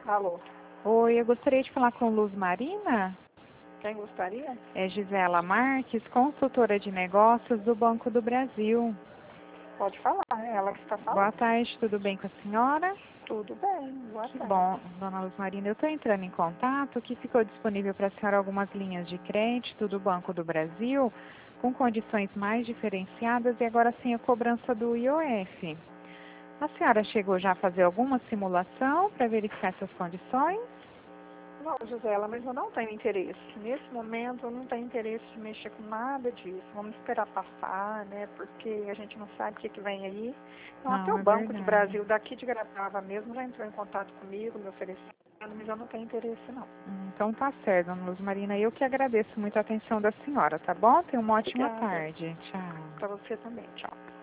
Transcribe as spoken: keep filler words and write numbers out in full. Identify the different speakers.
Speaker 1: Alô,
Speaker 2: Oi, eu gostaria de falar com Luz Marina.
Speaker 1: quem gostaria?
Speaker 2: É Gisela Marques, consultora de negócios do Banco do Brasil.
Speaker 1: Pode falar, é ela que está
Speaker 2: Boa
Speaker 1: falando.
Speaker 2: tarde, tudo bem com a senhora?
Speaker 1: Tudo bem, boa
Speaker 2: Que
Speaker 1: tarde.
Speaker 2: bom, dona Luz Marina. Eu estou entrando em contato que ficou disponível para a senhora algumas linhas de crédito do Banco do Brasil com condições mais diferenciadas e agora sem a cobrança do I O F. A senhora chegou já a fazer alguma simulação para verificar essas condições?
Speaker 1: Não, Gisela, mas eu não tenho interesse. Nesse momento eu não tenho interesse de mexer com nada disso. Vamos esperar passar, né? Porque a gente não sabe o que, que vem aí. Então até
Speaker 2: Não,
Speaker 1: o
Speaker 2: é
Speaker 1: Banco do
Speaker 2: verdade.
Speaker 1: Brasil daqui de Gravava mesmo já entrou em contato comigo, me oferecendo, mas eu não tenho interesse não.
Speaker 2: Hum, Então tá certo, dona Luz Marina. Eu que agradeço muito a atenção da senhora, tá bom? Tenha uma ótima
Speaker 1: Obrigada.
Speaker 2: tarde. Tchau.
Speaker 1: Para você também. Tchau.